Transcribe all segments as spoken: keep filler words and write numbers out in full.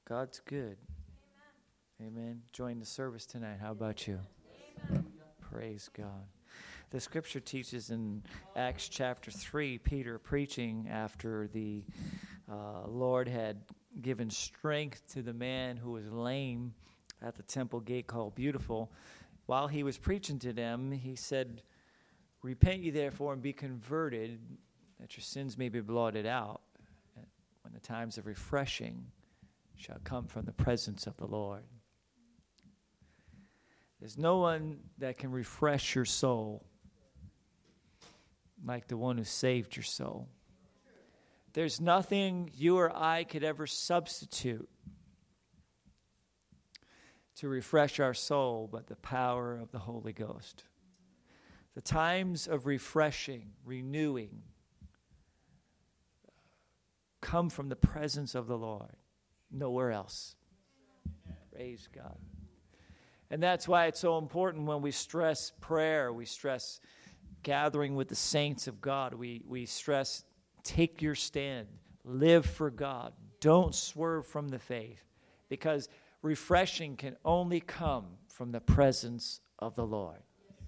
God's good. Amen. Amen. Join the service tonight. How about you? Amen. Praise God. The scripture teaches in Acts chapter three, Peter preaching after the uh, Lord had given strength to the man who was lame at the temple gate called Beautiful. While he was preaching to them, he said, "Repent ye therefore and be converted, that your sins may be blotted out, when the times of refreshing shall come from the presence of the Lord." There's no one that can refresh your soul like the one who saved your soul. There's nothing you or I could ever substitute to refresh our soul but the power of the Holy Ghost. The times of refreshing, renewing, come from the presence of the Lord. Nowhere else. Praise God. And that's why it's so important when we stress prayer, we stress gathering with the saints of God, we, we stress take your stand, live for God, don't swerve from the faith, because refreshing can only come from the presence of the Lord.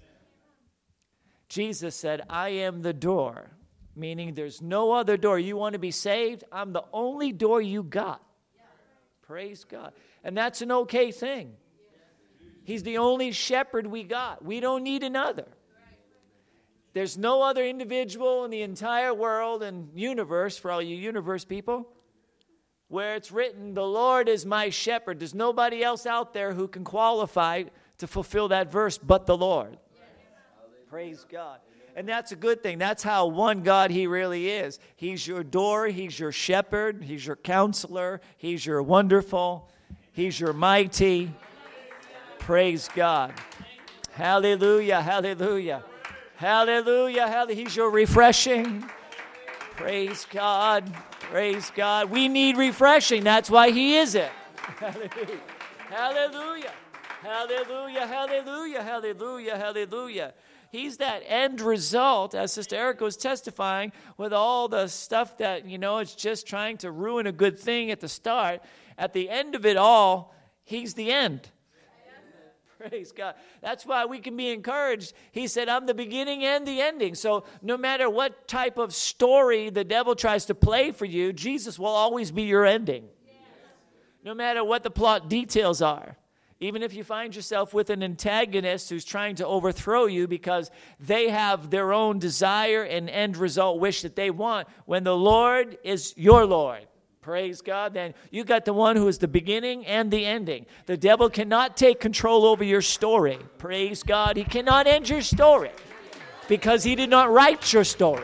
Jesus said, "I am the door," meaning there's no other door. You want to be saved? I'm the only door you got. Praise God. And that's an okay thing. He's the only shepherd we got. We don't need another. There's no other individual in the entire world and universe, for all you universe people, where it's written, "The Lord is my shepherd." There's nobody else out there who can qualify to fulfill that verse but the Lord. Yes. Praise God. And that's a good thing. That's how one God He really is. He's your door. He's your shepherd. He's your counselor. He's your wonderful. He's your mighty. Praise God. Hallelujah. Hallelujah. Hallelujah. Hallelujah. He's your refreshing. Praise God. Praise God. We need refreshing. That's why He is it. Hallelujah. Hallelujah. Hallelujah. Hallelujah. Hallelujah. Hallelujah. He's that end result, as Sister Erica was testifying, with all the stuff that, you know, it's just trying to ruin a good thing at the start. At the end of it all, He's the end. Praise God. That's why we can be encouraged. He said, "I'm the beginning and the ending." So no matter what type of story the devil tries to play for you, Jesus will always be your ending. Yes. No matter what the plot details are. Even if you find yourself with an antagonist who's trying to overthrow you because they have their own desire and end result wish that they want, when the Lord is your Lord, praise God, then you got the one who is the beginning and the ending. The devil cannot take control over your story. Praise God. He cannot end your story because he did not write your story.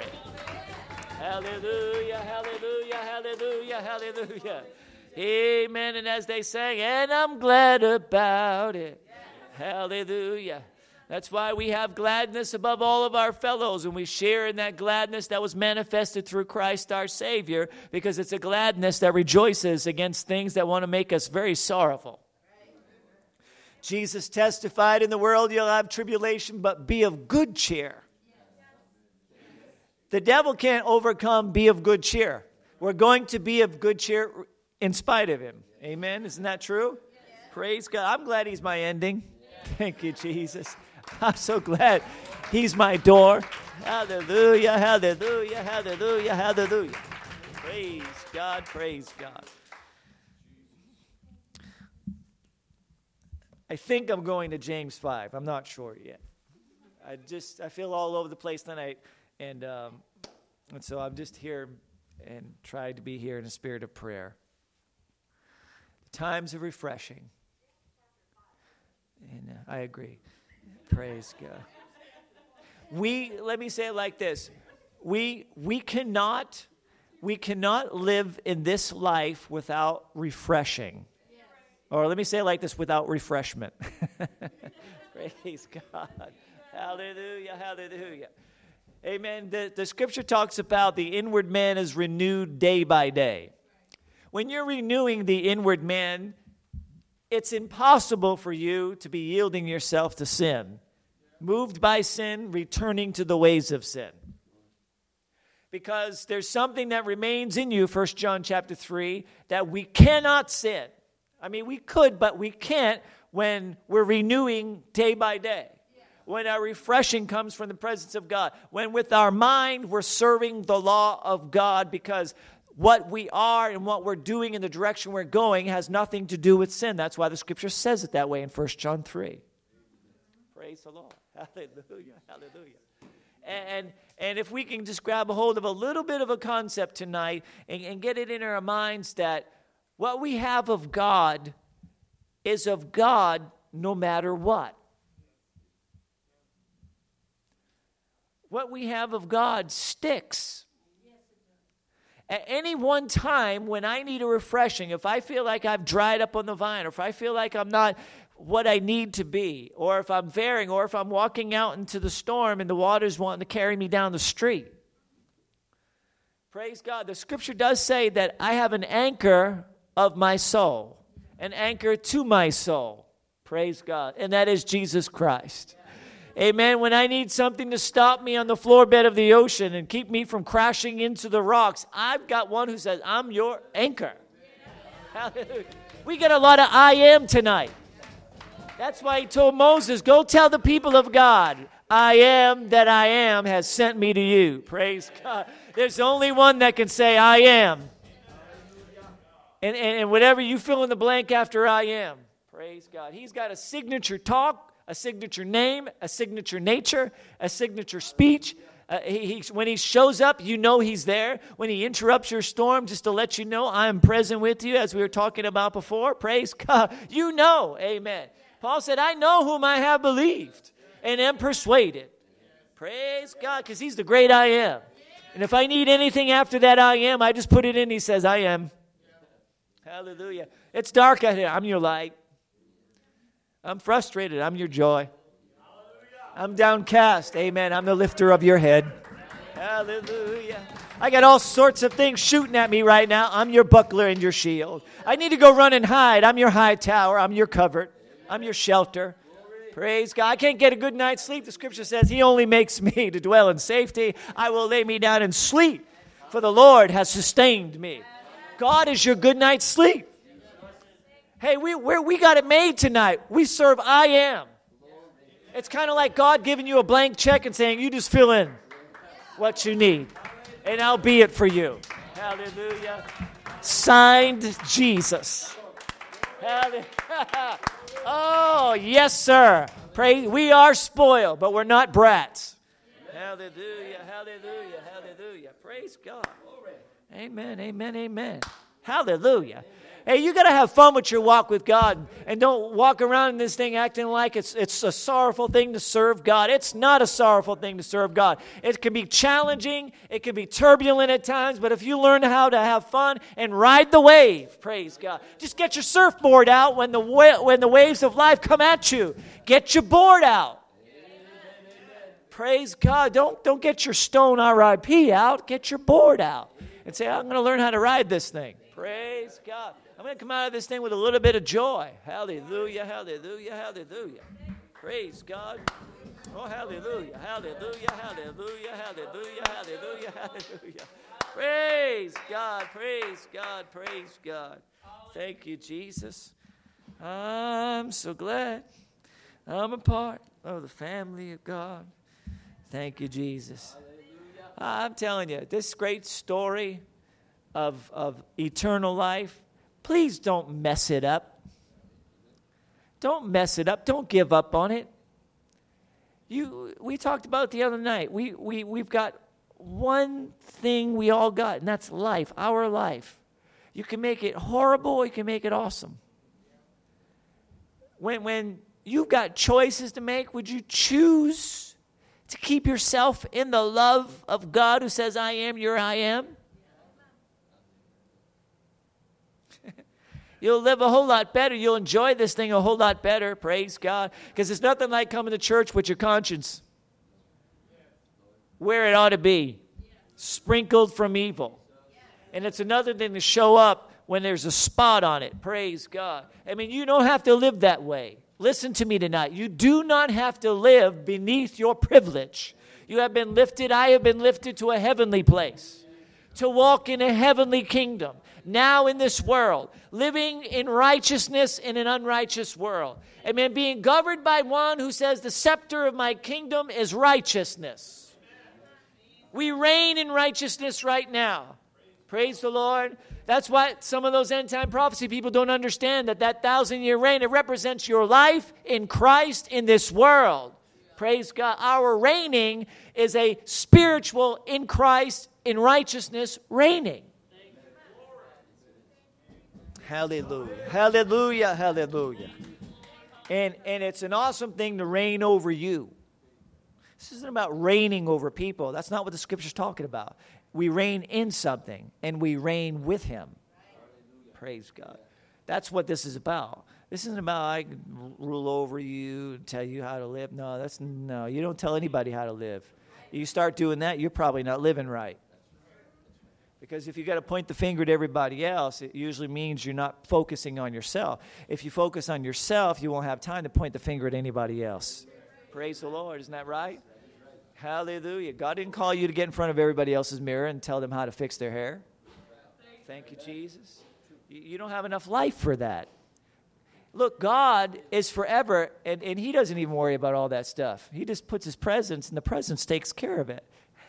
Hallelujah, hallelujah, hallelujah, hallelujah. Amen. And as they sang, "And I'm glad about it." Hallelujah. That's why we have gladness above all of our fellows, and we share in that gladness that was manifested through Christ our Savior, because it's a gladness that rejoices against things that want to make us very sorrowful. Jesus testified, "In the world you'll have tribulation, but be of good cheer." The devil can't overcome be of good cheer. We're going to be of good cheer in spite of him. Amen. Isn't that true? Praise God. I'm glad He's my ending. Thank you, Jesus. I'm so glad He's my door. Hallelujah, hallelujah, hallelujah, hallelujah. Praise God, praise God. I think I'm going to James five. I'm not sure yet. I just, I feel all over the place tonight. And, um, and so I'm just here and try to be here in a spirit of prayer. Times of refreshing. And uh, I agree. Praise God. We, let me say it like this. We we cannot we cannot live in this life without refreshing. Or let me say it like this, without refreshment. Praise God. Hallelujah, hallelujah. Amen. The, the scripture talks about the inward man is renewed day by day. When you're renewing the inward man, it's impossible for you to be yielding yourself to sin, moved by sin, returning to the ways of sin. Because there's something that remains in you, First John chapter three, that we cannot sin. I mean, we could, but we can't when we're renewing day by day. When our refreshing comes from the presence of God. When with our mind we're serving the law of God, because what we are and what we're doing in the direction we're going has nothing to do with sin. That's why the Scripture says it that way in First John three. Praise the Lord. Hallelujah. Hallelujah. And, and if we can just grab a hold of a little bit of a concept tonight and, and get it in our minds that what we have of God is of God no matter what. What we have of God sticks. At any one time when I need a refreshing, if I feel like I've dried up on the vine, or if I feel like I'm not what I need to be, or if I'm varying, or if I'm walking out into the storm and the water's wanting to carry me down the street. Praise God. The Scripture does say that I have an anchor of my soul, an anchor to my soul. Praise God. And that is Jesus Christ. Amen. When I need something to stop me on the floor bed of the ocean and keep me from crashing into the rocks, I've got one who says, I'm your anchor. Hallelujah. We got a lot of I am tonight. That's why he told Moses, go tell the people of God, I am that I am has sent me to you. Praise God. There's only one that can say, I am. And, and, and whatever you fill in the blank after I am. Praise God. He's got a signature talk, a signature name, a signature nature, a signature speech. Uh, he, he, when he shows up, you know he's there. When he interrupts your storm, just to let you know, I am present with you, as we were talking about before. Praise God. You know, amen. Paul said, I know whom I have believed and am persuaded. Praise God, because he's the great I am. And if I need anything after that I am, I just put it in. He says, I am. Hallelujah. It's dark out here. I'm your light. I'm frustrated. I'm your joy. I'm downcast. Amen. I'm the lifter of your head. Hallelujah. I got all sorts of things shooting at me right now. I'm your buckler and your shield. I need to go run and hide. I'm your high tower. I'm your covert. I'm your shelter. Praise God. I can't get a good night's sleep. The Scripture says he only makes me to dwell in safety. I will lay me down and sleep, for the Lord has sustained me. God is your good night's sleep. Hey, we we're, we got it made tonight. We serve I am. It's kind of like God giving you a blank check and saying, you just fill in what you need, and I'll be it for you. Hallelujah. Signed, Jesus. Hallelujah. Oh, yes, sir. Pray. We are spoiled, but we're not brats. Hallelujah, hallelujah, hallelujah. Praise God. Amen, amen, amen. Hallelujah. Hey, you got to have fun with your walk with God, and don't walk around in this thing acting like it's it's a sorrowful thing to serve God. It's not a sorrowful thing to serve God. It can be challenging. It can be turbulent at times, but if you learn how to have fun and ride the wave, praise God. Just get your surfboard out when the wa- when the waves of life come at you. Get your board out. Praise God. Don't, don't get your stone R I P out. Get your board out and say, I'm going to learn how to ride this thing. Praise God. I'm going to come out of this thing with a little bit of joy. Hallelujah, hallelujah, hallelujah. Praise God. Oh, hallelujah, hallelujah, hallelujah, hallelujah, hallelujah, hallelujah. Praise God, praise God, praise God. Thank you, Jesus. I'm so glad I'm a part of the family of God. Thank you, Jesus. I'm telling you, this great story of, of eternal life, please don't mess it up. Don't mess it up. Don't give up on it. You, we talked about it the other night. We, we, we've got one thing we all got, and that's life, our life. You can make it horrible, or you can make it awesome. When, when you've got choices to make, would you choose to keep yourself in the love of God who says, I am your I am? You'll live a whole lot better. You'll enjoy this thing a whole lot better. Praise God. Because it's nothing like coming to church with your conscience where it ought to be, sprinkled from evil. And it's another thing to show up when there's a spot on it. Praise God. I mean, you don't have to live that way. Listen to me tonight. You do not have to live beneath your privilege. You have been lifted. I have been lifted to a heavenly place, to walk in a heavenly kingdom, now in this world, living in righteousness in an unrighteous world. Amen. Being governed by one who says, the scepter of my kingdom is righteousness. We reign in righteousness right now. Praise the Lord. That's why some of those end-time prophecy people don't understand that that thousand-year reign, it represents your life in Christ in this world. Praise God. Our reigning is a spiritual in Christ, in righteousness, reigning. Hallelujah. Hallelujah. Hallelujah. And, and it's an awesome thing to reign over you. This isn't about reigning over people. That's not what the Scripture's talking about. We reign in something, and we reign with Him. Praise God. That's what this is about. This isn't about I rule over you and tell you how to live. No, that's no. You don't tell anybody how to live. You start doing that, you're probably not living right. Because if you got to point the finger at everybody else, it usually means you're not focusing on yourself. If you focus on yourself, you won't have time to point the finger at anybody else. Praise the Lord. Isn't that right? Hallelujah. God didn't call you to get in front of everybody else's mirror and tell them how to fix their hair. Thank you, Jesus. You don't have enough life for that. Look, God is forever, and, and He doesn't even worry about all that stuff. He just puts His presence, and the presence takes care of it.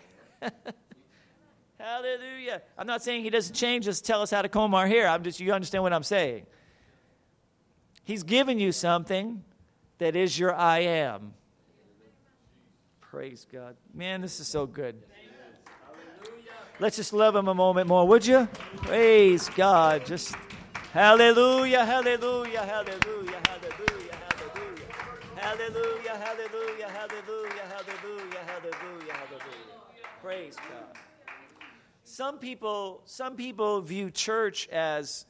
Hallelujah. I'm not saying He doesn't change us, tell us how to comb our hair. I'm just, you understand what I'm saying. He's given you something that is your I am. Praise God. Man, this is so good. Let's just love Him a moment more, would you? Praise God. Just hallelujah, hallelujah, hallelujah, hallelujah, hallelujah. Hallelujah, hallelujah, hallelujah, hallelujah, hallelujah, hallelujah. Praise God. Some people, some people view church as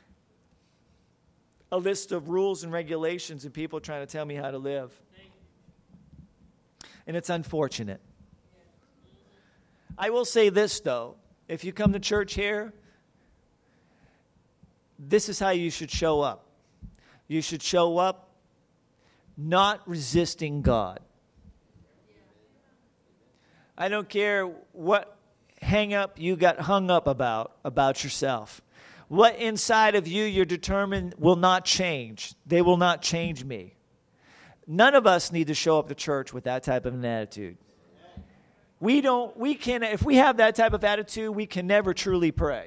a list of rules and regulations and people trying to tell me how to live. And it's unfortunate. I will say this, though. If you come to church here, this is how you should show up. You should show up not resisting God. I don't care what hang up you got hung up about, about yourself. What inside of you you're determined will not change. They will not change me. None of us need to show up to church with that type of an attitude. We don't, we can, if we have that type of attitude, we can never truly pray.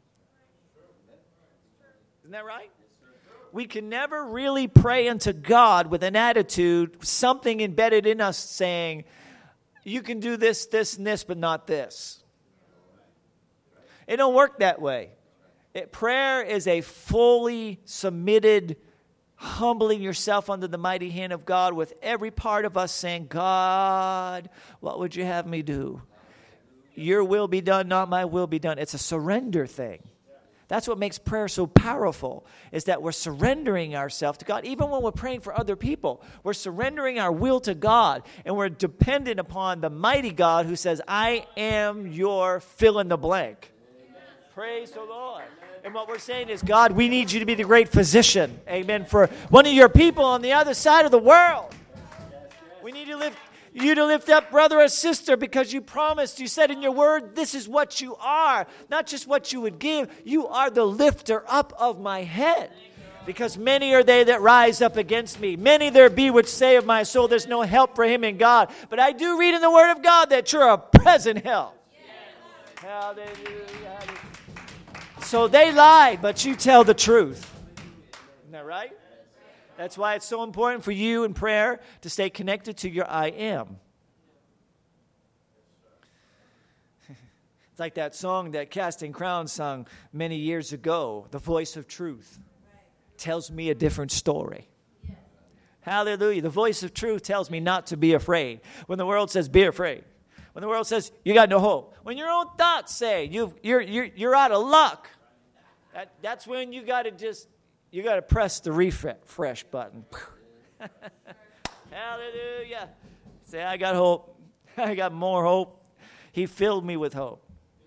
Isn't that right? We can never really pray unto God with an attitude, something embedded in us saying, you can do this, this, and this, but not this. It don't work that way. It, prayer is a fully submitted, humbling yourself under the mighty hand of God with every part of us saying, God, what would you have me do? Your will be done, not my will be done. It's a surrender thing. That's what makes prayer so powerful, is that we're surrendering ourselves to God. Even when we're praying for other people, we're surrendering our will to God, and we're dependent upon the mighty God who says, I am your fill in the blank. Amen. Praise the Lord. And what we're saying is, God, we need you to be the great physician. Amen. For one of your people on the other side of the world. We need to lift you to lift up brother or sister because you promised, you said in your word, this is what you are. Not just what you would give. You are the lifter up of my head. Because many are they that rise up against me. Many there be which say of my soul, there's no help for him in God. But I do read in the word of God that you're a present help. Hallelujah. Hallelujah. So they lied, but you tell the truth. Isn't that right? That's why it's so important for you in prayer to stay connected to your I am. It's like that song that Casting Crowns sung many years ago, The Voice of Truth. Tells me a different story. Hallelujah. The voice of truth tells me not to be afraid. When the world says, be afraid. When the world says, you got no hope. When your own thoughts say, you've, you're, you're, you're out of luck. That, that's when you got to just, you got to press the refresh button. Hallelujah. Say, I got hope. I got more hope. He filled me with hope.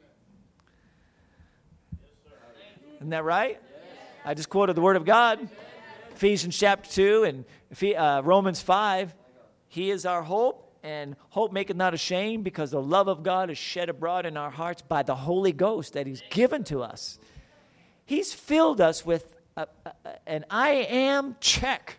Isn't that right? I just quoted the Word of God. Ephesians chapter two and uh, Romans five. He is our hope And hope maketh not ashamed, because the love of God is shed abroad in our hearts by the Holy Ghost that he's given to us. He's filled us with a, a, an I am check.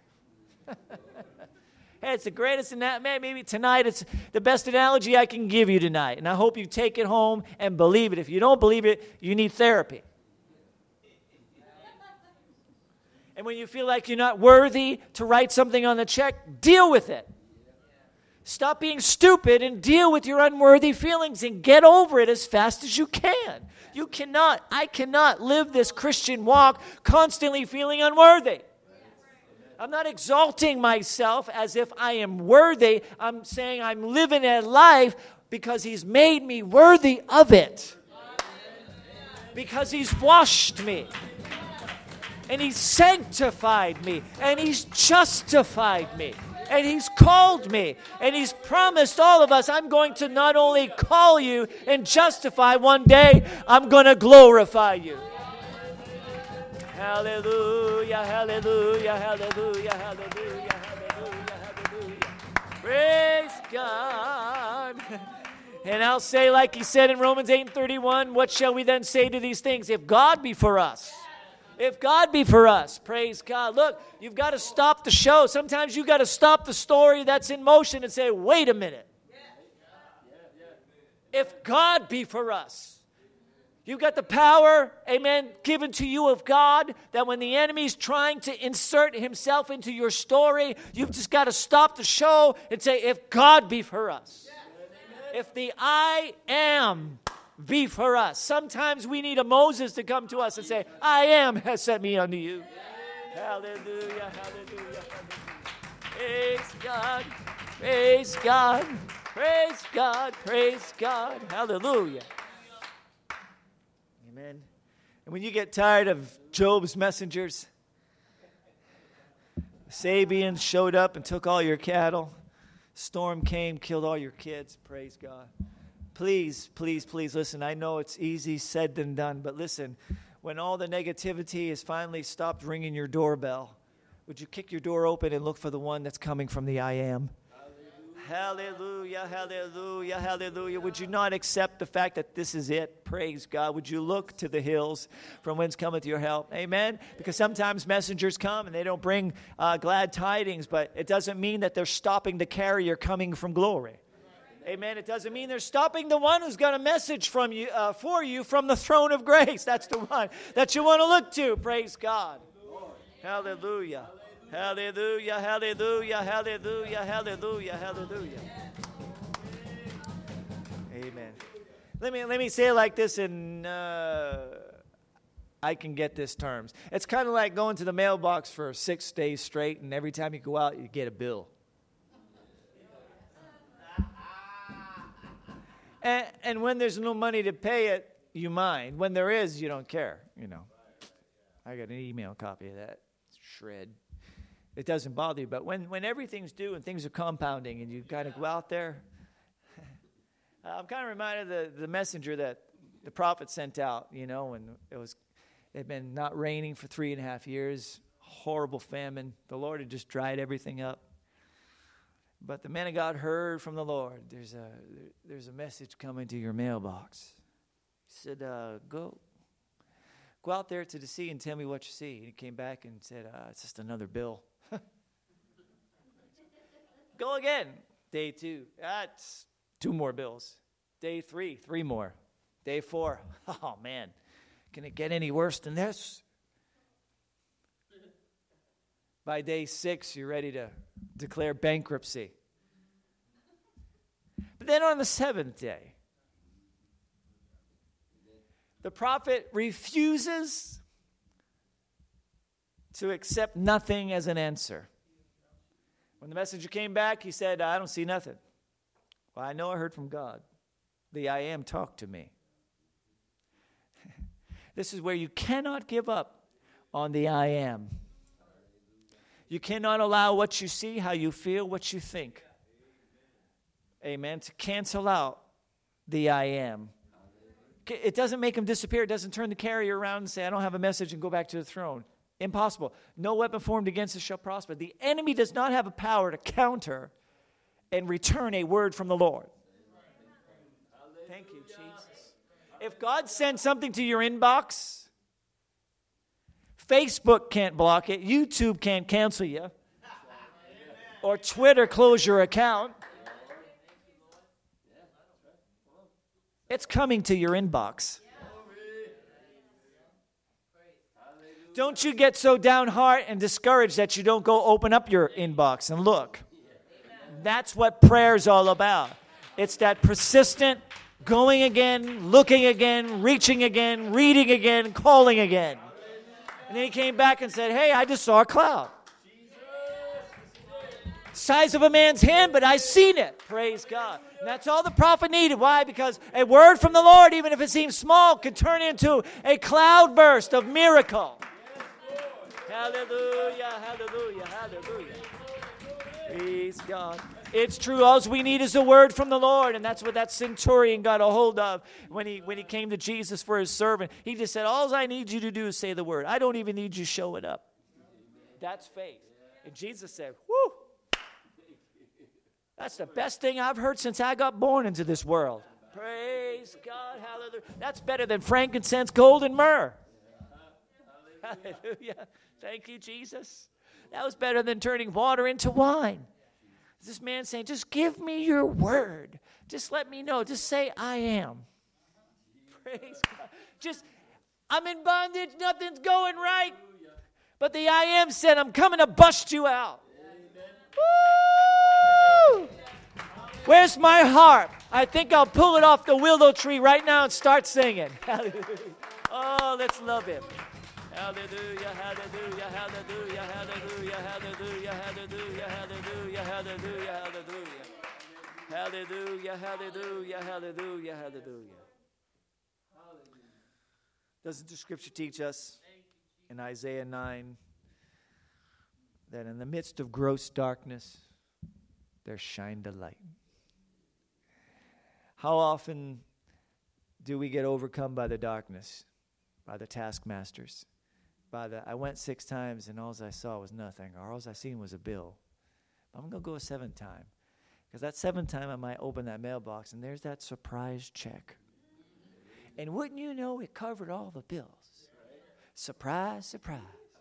Hey, it's the greatest in that. Man, maybe tonight it's the best analogy I can give you tonight. And I hope you take it home and believe it. If you don't believe it, you need therapy. And when you feel like you're not worthy to write something on the check, deal with it. Stop being stupid and deal with your unworthy feelings and get over it as fast as you can. You cannot, I cannot live this Christian walk constantly feeling unworthy. I'm not exalting myself as if I am worthy. I'm saying I'm living a life because he's made me worthy of it. Because he's washed me. And he's sanctified me. And he's justified me. And he's called me. And he's promised all of us, I'm going to not only call you and justify, one day I'm going to glorify you. Hallelujah, hallelujah, hallelujah, hallelujah, hallelujah, hallelujah. Praise God. And I'll say like he said in Romans eight and thirty-one, what shall we then say to these things? If God be for us. If God be for us, praise God. Look, you've got to stop the show. Sometimes you've got to stop the story that's in motion and say, wait a minute. If God be for us, you've got the power, amen, given to you of God, that when the enemy's trying to insert himself into your story, you've just got to stop the show and say, if God be for us. If the I am be for us. Sometimes we need a Moses to come to us and say, I am has sent me unto you. Hallelujah, hallelujah, hallelujah. Praise God, praise God, praise God, praise God. Hallelujah. Amen. And when you get tired of Job's messengers, the Sabians showed up and took all your cattle. Storm came, killed all your kids. Praise God. Please, please, please listen. I know it's easy said than done, but listen, when all the negativity has finally stopped ringing your doorbell, would you kick your door open and look for the one that's coming from the I am? Hallelujah, hallelujah, hallelujah. Would you not accept the fact that this is it? Praise God. Would you look to the hills from whence cometh your help? Amen? Because sometimes messengers come and they don't bring uh, glad tidings, but it doesn't mean that they're stopping the carrier coming from glory. Amen. It doesn't mean they're stopping the one who's got a message from you uh, for you from the throne of grace. That's the one that you want to look to. Praise God. Hallelujah. Hallelujah. Hallelujah. Hallelujah. Hallelujah. Hallelujah. Amen. Let me let me say it like this, and uh, I can get this terms. It's kind of like going to the mailbox for six days straight, and every time you go out, you get a bill. And, and when there's no money to pay it, you mind. When there is, you don't care, you know. I got an email copy of that. Shred. It doesn't bother you. But when, when everything's due and things are compounding and you kind of go out there, I'm kind of reminded of the, the messenger that the prophet sent out, you know, and it was, it had been not raining for three and a half years, horrible famine. The Lord had just dried everything up. But the man of God heard from the Lord, there's a there's a message coming to your mailbox. He said, uh, go, go out there to the sea and tell me what you see. And he came back and said, uh, it's just another bill. Go again. Day two, that's two more bills. Day three, three more. Day four, oh man, can it get any worse than this? By day six, you're ready to declare bankruptcy. But then on the seventh day, the prophet refuses to accept nothing as an answer. When the messenger came back, he said, I don't see nothing. Well, I know I heard from God. The I am talked to me. This is where you cannot give up on the I am. You cannot allow what you see, how you feel, what you think, amen, to cancel out the I am. It doesn't make him disappear. It doesn't turn the carrier around and say, I don't have a message, and go back to the throne. Impossible. No weapon formed against us shall prosper. The enemy does not have a power to counter and return a word from the Lord. Thank you, Jesus. If God sends something to your inbox, Facebook can't block it, YouTube can't cancel you, or Twitter close your account. It's coming to your inbox. Don't you get so downhearted and discouraged that you don't go open up your inbox and look. That's what prayer is all about. It's that persistent going again, looking again, reaching again, reading again, calling again. And then he came back and said, hey, I just saw a cloud. Size of a man's hand, but I seen it. Praise God. And that's all the prophet needed. Why? Because a word from the Lord, even if it seems small, can turn into a cloud burst of miracle. Hallelujah, hallelujah, hallelujah. Praise God. It's true. All we need is a word from the Lord. And that's what that centurion got a hold of when he when he came to Jesus for his servant. He just said, all I need you to do is say the word. I don't even need you showing up. That's faith. And Jesus said, whoo. That's the best thing I've heard since I got born into this world. Praise God. Hallelujah. That's better than frankincense, gold, and myrrh. Hallelujah. Thank you, Jesus. That was better than turning water into wine. This man saying, just give me your word. Just let me know. Just say, I am. Praise God. Just, I'm in bondage. Nothing's going right. But the I am said, I'm coming to bust you out. Woo! Where's my harp? I think I'll pull it off the willow tree right now and start singing. Hallelujah. Oh, let's love him. Hallelujah, hallelujah, hallelujah, hallelujah, hallelujah, hallelujah, hallelujah, hallelujah, hallelujah. Hallelujah, hallelujah, hallelujah, hallelujah. Doesn't the scripture teach us in Isaiah nine that in the midst of gross darkness, there shined a light? How often do we get overcome by the darkness, by the taskmasters? By the, I went six times and all I saw was nothing, or all I seen was a bill. I'm going to go a seventh time. Because that seventh time I might open that mailbox and there's that surprise check. And wouldn't you know, it covered all the bills. Surprise, surprise.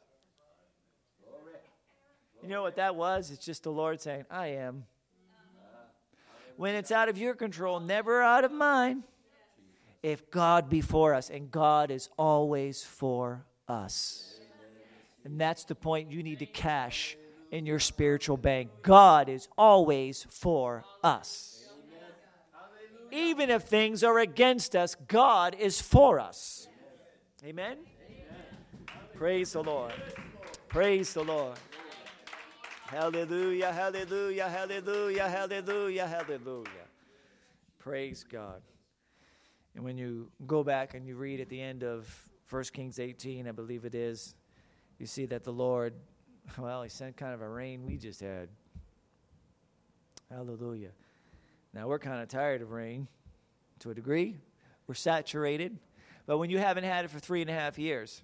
You know what that was? It's just the Lord saying, I am. When it's out of your control, never out of mine. If God be for us, and God is always for us. And that's the point you need to cash in your spiritual bank. God is always for us. Even if things are against us, God is for us. Amen? Praise the Lord. Praise the Lord. Hallelujah, hallelujah, hallelujah, hallelujah, hallelujah. Praise God. And when you go back and you read at the end of First Kings eighteen, I believe it is, you see that the Lord, well, he sent kind of a rain we just had. Hallelujah. Now, we're kind of tired of rain to a degree. We're saturated. But when you haven't had it for three and a half years.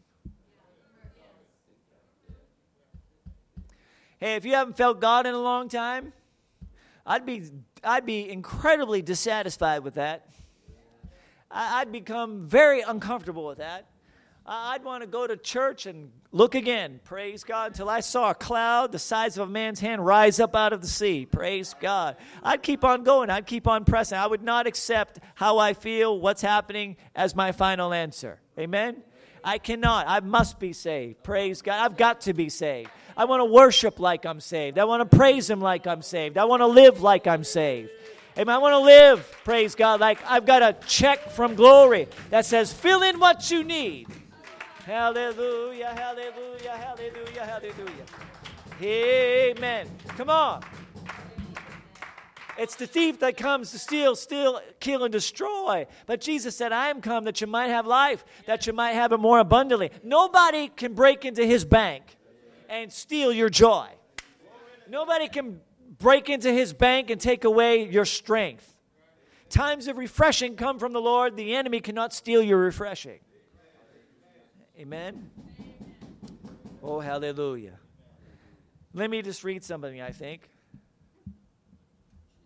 Hey, if you haven't felt God in a long time, I'd be I'd be incredibly dissatisfied with that. I'd become very uncomfortable with that. I'd want to go to church and look again, praise God, until I saw a cloud the size of a man's hand rise up out of the sea, praise God. I'd keep on going. I'd keep on pressing. I would not accept how I feel, what's happening as my final answer. Amen? I cannot. I must be saved, praise God. I've got to be saved. I want to worship like I'm saved. I want to praise him like I'm saved. I want to live like I'm saved. Amen. I want to live, praise God, like I've got a check from glory that says, fill in what you need. Hallelujah, hallelujah, hallelujah, hallelujah. Amen. Come on. It's the thief that comes to steal, steal, kill, and destroy. But Jesus said, I am come that you might have life, that you might have it more abundantly. Nobody can break into his bank and steal your joy. Nobody can break into his bank and take away your strength. Times of refreshing come from the Lord. The enemy cannot steal your refreshing. Amen? Oh, hallelujah. Let me just read something, I think.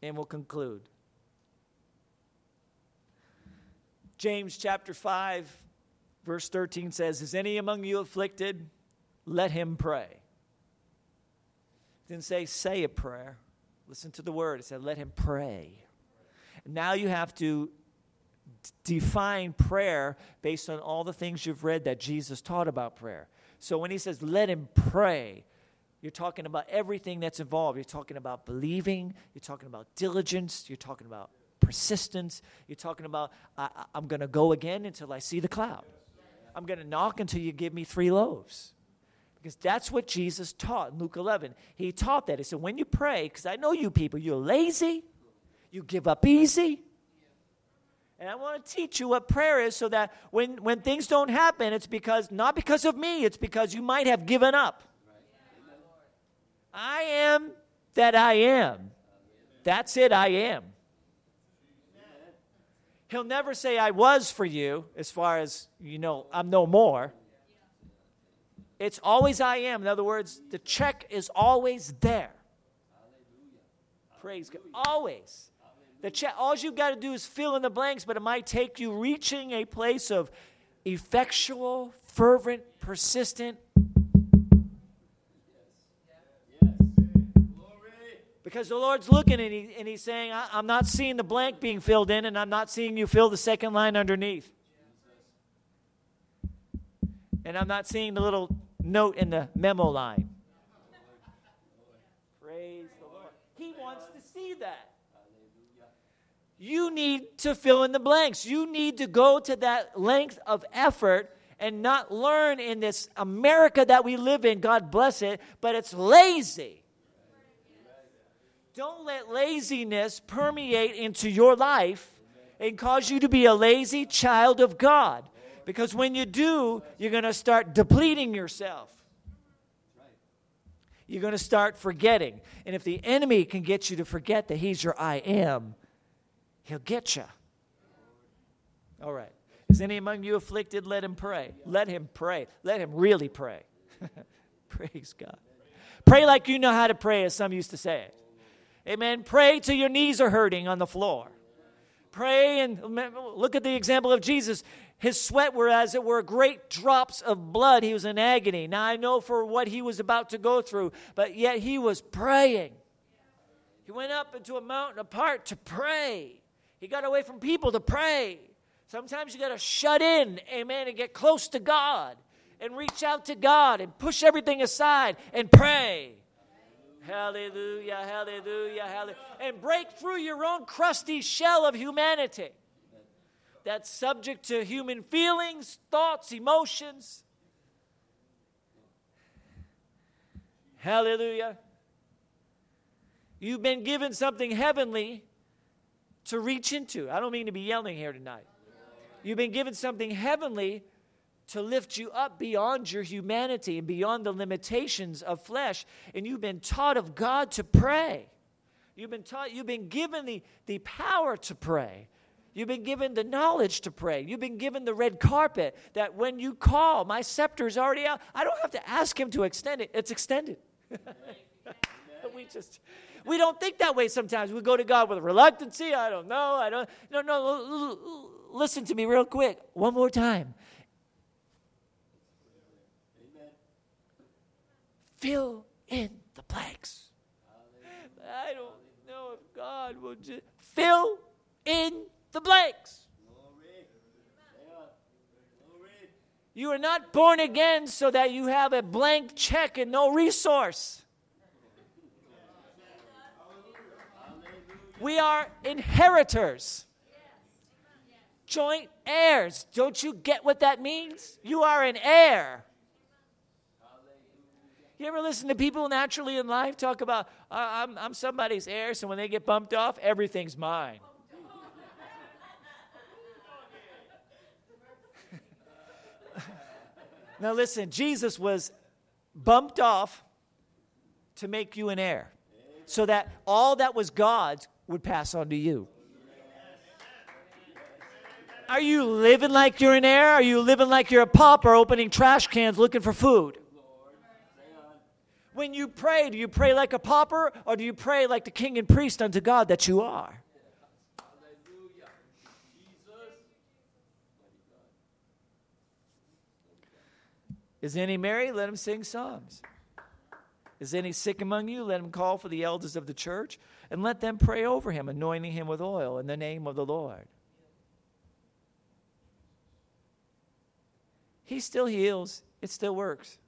and we'll conclude. James chapter five, verse thirteen says, is any among you afflicted? Let him pray. It didn't say, say a prayer. Listen to the word. It said, let him pray. Now you have to d- define prayer based on all the things you've read that Jesus taught about prayer. So when he says, let him pray, you're talking about everything that's involved. You're talking about believing. You're talking about diligence. You're talking about persistence. You're talking about, I, I, I'm going to go again until I see the cloud. I'm going to knock until you give me three loaves. Because that's what Jesus taught in Luke eleven. He taught that. He said, when you pray, because I know you people, you're lazy. You give up easy. And I want to teach you what prayer is so that when, when things don't happen, it's because, not because of me, it's because you might have given up. I am that I am. That's it, I am. He'll never say I was for you as far as, you know, I'm no more. It's always I am. In other words, the check is always there. Praise God. Always. The check, all you've got to do is fill in the blanks, but it might take you reaching a place of effectual, fervent, persistent. Because the Lord's looking and, he, and he's saying, I, I'm not seeing the blank being filled in, and I'm not seeing you fill the second line underneath. And I'm not seeing the little note in the memo line. Praise the Lord. He wants to see that. You need to fill in the blanks. You need to go to that length of effort and not learn in this America that we live in, God bless it, but it's lazy. Don't let laziness permeate into your life and cause you to be a lazy child of God. Because when you do, you're going to start depleting yourself. You're going to start forgetting. And if the enemy can get you to forget that he's your I am, he'll get you. All right. Is any among you afflicted? Let him pray. Let him pray. Let him really pray. Praise God. Pray like you know how to pray, as some used to say it. Amen. Pray till your knees are hurting on the floor. Pray and look at the example of Jesus. His sweat were as it were great drops of blood. He was in agony. Now I know for what he was about to go through, but yet he was praying. He went up into a mountain apart to pray. He got away from people to pray. Sometimes you got to shut in, amen, and get close to God and reach out to God and push everything aside and pray. Hallelujah, hallelujah, hallelujah. And break through your own crusty shell of humanity that's subject to human feelings, thoughts, emotions. Hallelujah. You've been given something heavenly to reach into. I don't mean to be yelling here tonight. You've been given something heavenly to lift you up beyond your humanity and beyond the limitations of flesh. And you've been taught of God to pray. You've been taught, you've been given the, the power to pray. You've been given the knowledge to pray. You've been given the red carpet that when you call, my scepter is already out. I don't have to ask him to extend it. It's extended. we just, we don't think that way sometimes. We go to God with reluctancy. I don't know. I don't, no, no, listen to me real quick. One more time. Fill in the blanks. I don't know if God will just fill in the blanks. You are not born again so that you have a blank check and no resource. We are inheritors. Joint heirs. Don't you get what that means? You are an heir. You ever listen to people naturally in life talk about, uh, I'm, I'm somebody's heir, so when they get bumped off, everything's mine. Now listen, Jesus was bumped off to make you an heir, so that all that was God's would pass on to you. Are you living like you're an heir? Are you living like you're a pauper opening trash cans looking for food? When you pray, do you pray like a pauper, or do you pray like the king and priest unto God that you are? Is any merry? Let him sing psalms. Is any sick among you? Let him call for the elders of the church, and let them pray over him, anointing him with oil in the name of the Lord. He still heals. It still works.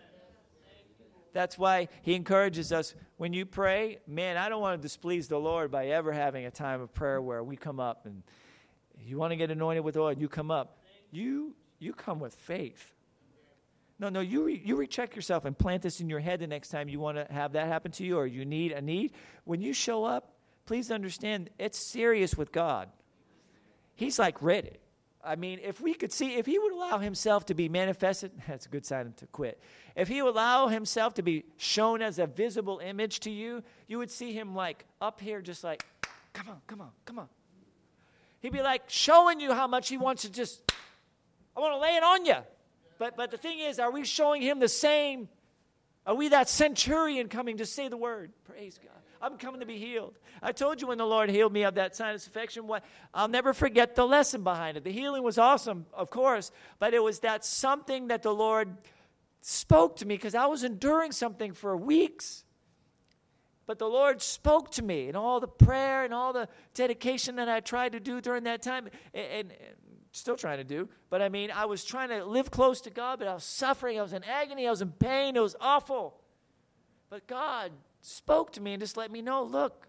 That's why he encourages us, when you pray, man, I don't want to displease the Lord by ever having a time of prayer where we come up and you want to get anointed with oil, you come up. You you come with faith. No, no, you re, you recheck yourself and plant this in your head the next time you want to have that happen to you, or you need a need. When you show up, please understand it's serious with God. He's like ready. I mean, if we could see, if he would allow himself to be manifested, that's a good sign to quit. If he would allow himself to be shown as a visible image to you, you would see him like up here just like, come on, come on, come on. He'd be like showing you how much he wants to just, I want to lay it on you. But but the thing is, are we showing him the same? Are we that centurion coming to say the word? Praise God. I'm coming to be healed. I told you when the Lord healed me of that sinus infection, what I'll never forget the lesson behind it. The healing was awesome, of course, but it was that something that the Lord spoke to me because I was enduring something for weeks. But the Lord spoke to me, and all the prayer and all the dedication that I tried to do during that time, and, and still trying to do, but I mean, I was trying to live close to God, but I was suffering, I was in agony, I was in pain, it was awful. But God spoke to me and just let me know, look,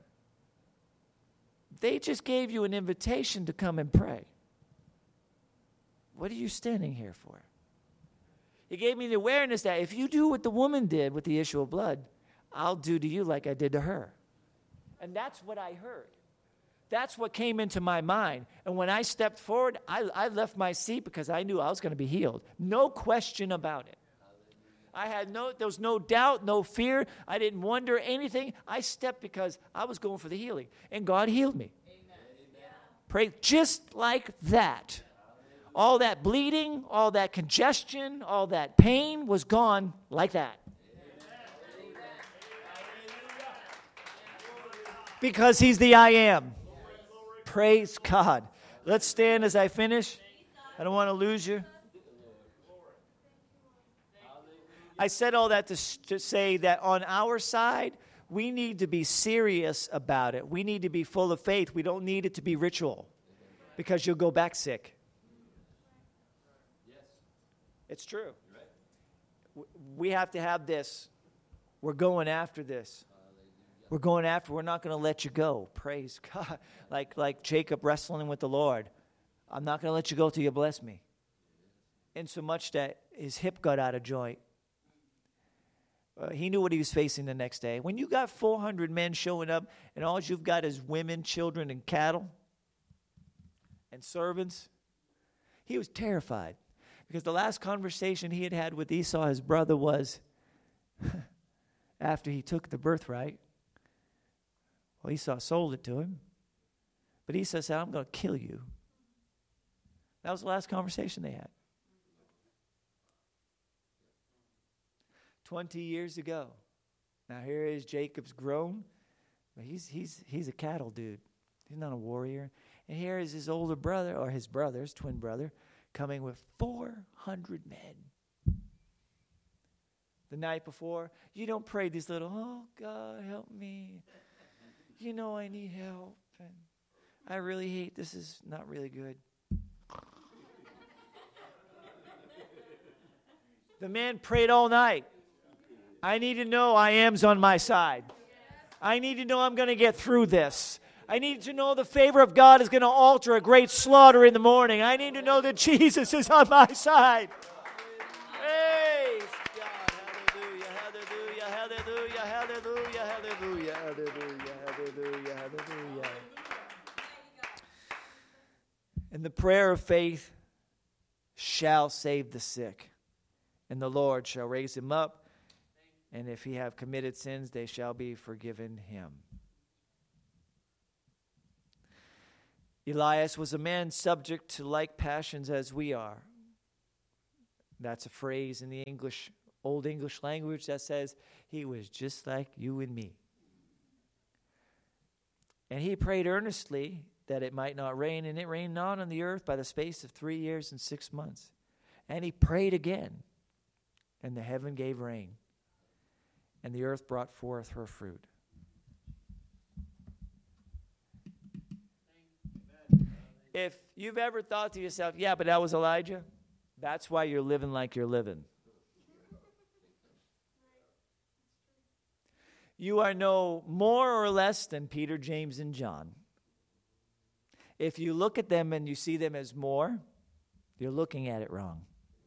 they just gave you an invitation to come and pray. What are you standing here for? He gave me the awareness that if you do what the woman did with the issue of blood, I'll do to you like I did to her. And that's what I heard. That's what came into my mind. And when I stepped forward, I, I left my seat because I knew I was going to be healed. No question about it. I had no, there was no doubt, no fear. I didn't wonder anything. I stepped because I was going for the healing. And God healed me. Amen. Pray just like that. All that bleeding, all that congestion, all that pain was gone like that. Because he's the I am. Praise God. Let's stand as I finish. I don't want to lose you. I said all that to, to say that on our side, we need to be serious about it. We need to be full of faith. We don't need it to be ritual because you'll go back sick. It's true. We have to have this. We're going after this. We're going after, we're not going to let you go. Praise God. Like like Jacob wrestling with the Lord. I'm not going to let you go till you bless me. Insomuch that his hip got out of joint. Uh, he knew what he was facing the next day. When you got four hundred men showing up and all you've got is women, children, and cattle and servants, he was terrified. Because the last conversation he had had with Esau, his brother, was after he took the birthright. Well, Esau sold it to him. But Esau said, I'm going to kill you. That was the last conversation they had. Twenty years ago. Now here is Jacob's grown. But he's he's he's a cattle dude. He's not a warrior. And here is his older brother, or his brother, his twin brother, coming with four hundred men. The night before, you don't pray these little, oh, God, help me. You know I need help, and I really hate, this is not really good. The man prayed all night. I need to know I am's on my side. I need to know I'm going to get through this. I need to know the favor of God is going to alter a great slaughter in the morning. I need to know that Jesus is on my side. Praise God. Hallelujah, hallelujah, hallelujah, hallelujah, hallelujah, hallelujah, hallelujah, hallelujah. And the prayer of faith shall save the sick, and the Lord shall raise him up, and if he have committed sins, they shall be forgiven him. Elias was a man subject to like passions as we are. That's a phrase in the English Old English language that says he was just like you and me. And he prayed earnestly that it might not rain, and it rained not on the earth by the space of three years and six months. And he prayed again, and the heaven gave rain, and the earth brought forth her fruit. If you've ever thought to yourself, yeah, but that was Elijah, that's why you're living like you're living. You are no more or less than Peter, James, and John. If you look at them and you see them as more, you're looking at it wrong.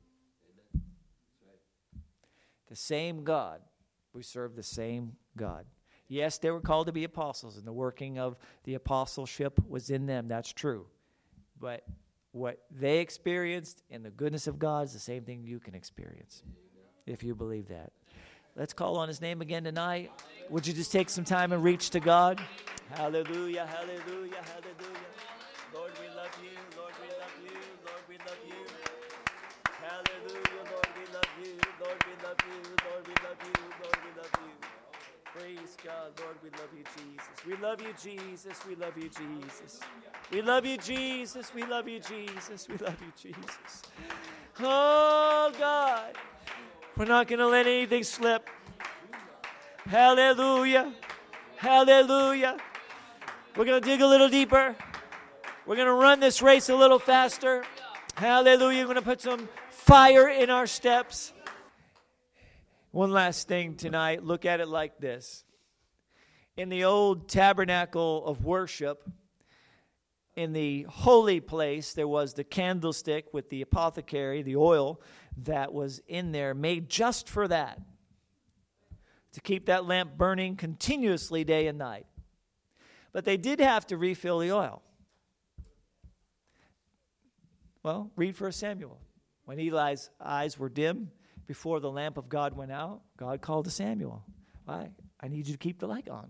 The same God. We serve the same God. Yes, they were called to be apostles, and the working of the apostleship was in them. That's true. But what they experienced in the goodness of God is the same thing you can experience, if you believe that. Let's call on his name again tonight. Would you just take some time and reach to God? Hallelujah, hallelujah, hallelujah. Lord, we love you. Lord, we love you. Lord, we love you. Hallelujah, Lord, we love you. Lord, we love you. Lord, we love you. Lord, we love you. Praise God. Lord, we love you, Jesus. We love you, Jesus. We love you, Jesus. We love you, Jesus. We love you, Jesus. We love you, Jesus. Oh, God. We're not going to let anything slip. Hallelujah. Hallelujah. We're going to dig a little deeper. We're going to run this race a little faster. Hallelujah. We're going to put some fire in our steps. One last thing tonight. Look at it like this. In the old tabernacle of worship, in the holy place, there was the candlestick with the apothecary, the oil that was in there, made just for that, to keep that lamp burning continuously day and night. But they did have to refill the oil. Well, read First Samuel. When Eli's eyes were dim before the lamp of God went out, God called to Samuel. Why? I need you to keep the light on.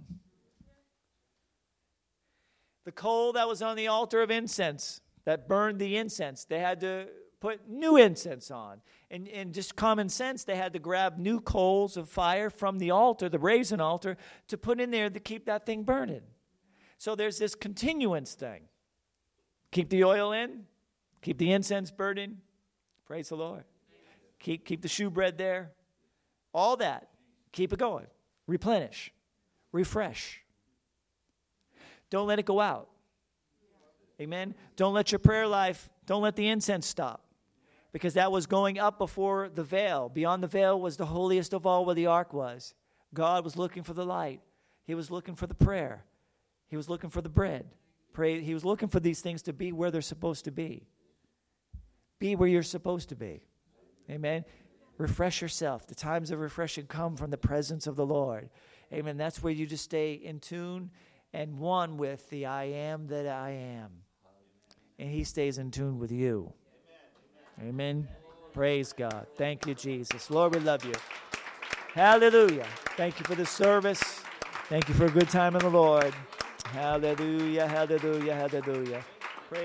The coal that was on the altar of incense, that burned the incense, they had to put new incense on. And, and just common sense, they had to grab new coals of fire from the altar, the brazen altar, to put in there to keep that thing burning. So there's this continuance thing. Keep the oil in, keep the incense burning. Praise the Lord. Keep, keep the shewbread there. All that. Keep it going. Replenish. Refresh. Don't let it go out. Amen. Don't let your prayer life, don't let the incense stop. Because that was going up before the veil. Beyond the veil was the holiest of all where the ark was. God was looking for the light. He was looking for the prayer. He was looking for the bread. Pray. He was looking for these things to be where they're supposed to be. Be where you're supposed to be. Amen. Refresh yourself. The times of refreshing come from the presence of the Lord. Amen. That's where you just stay in tune and one with the I am that I am. And he stays in tune with you. Amen. Praise God. Thank you, Jesus. Lord, we love you. Hallelujah. Thank you for the service. Thank you for a good time in the Lord. Hallelujah, hallelujah, hallelujah.